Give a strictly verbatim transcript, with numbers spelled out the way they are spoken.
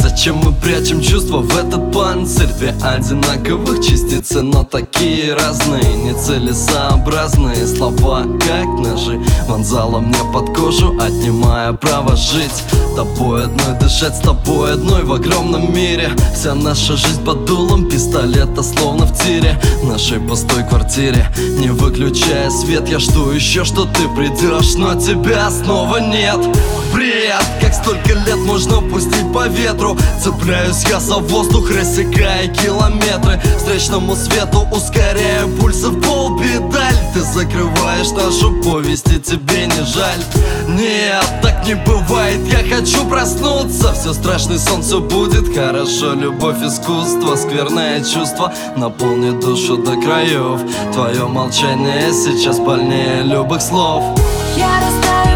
Зачем мы прячем чувства в этот панцирь? Две одинаковых частицы, но такие разные, нецелесообразные слова, как ножи, вонзала мне под кожу, отнимая право жить. Тобой одной дышать, с тобой одной в огромном мире. Вся наша жизнь под дулом пистолета, словно в тире. В нашей пустой квартире, не выключая свет, я жду еще, что ты придешь, но тебя снова нет. Бред, как столько лет можно пустить по ветру. Цепляюсь я за воздух, рассекая километры. Встречному свету ускоряю пульсы в полпедаль. Ты закрываешь нашу повесть, и тебе не жаль. Нет, так не бывает, я хочу проснуться. Все страшный сон, все будет хорошо. Любовь, искусство, скверное чувство наполнит душу до краев. Твое молчание сейчас больнее любых слов. Я растаю